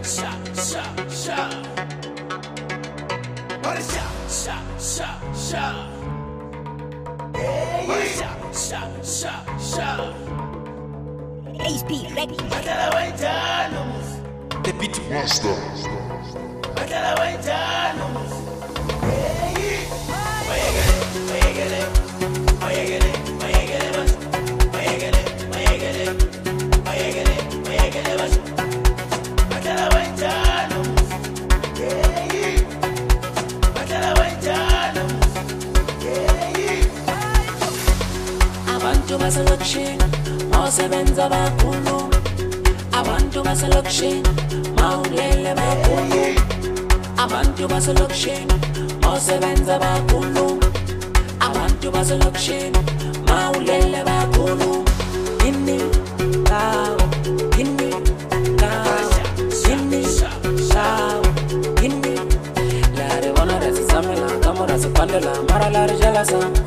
The beat master. Abantu baselokishini mawusebenza bakhulu. Abantu baselokishini mawulele bakhulu. Abantu baselokishini mawusebenza bakhulu. Abantu baselokishini mawulele bakhulu. Ini kawo, ini kawo, ini kawo, ini. Lare wana resi samela, kamo resi pandela, mara lare jalasa.